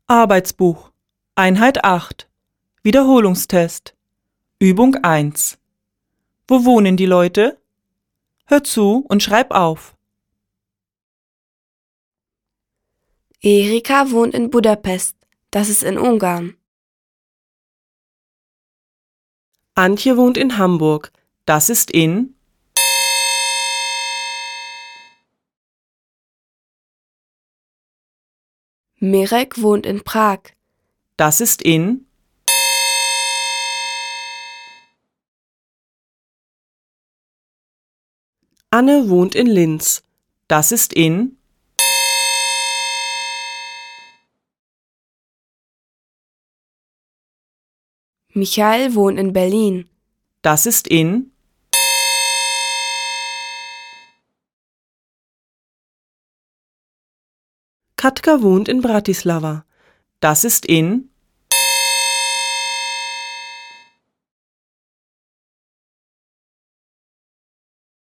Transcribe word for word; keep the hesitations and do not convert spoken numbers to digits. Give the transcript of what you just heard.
Arbeitsbuch Einheit acht Wiederholungstest Übung eins Wo wohnen die Leute? Hör zu und schreib auf. Erika wohnt in Budapest, das ist in Ungarn. Antje wohnt in Hamburg, das ist in Mirek wohnt in Prag, das ist in Anne wohnt in Linz, das ist in Michael wohnt in Berlin, das ist in Katka wohnt in Bratislava, das ist in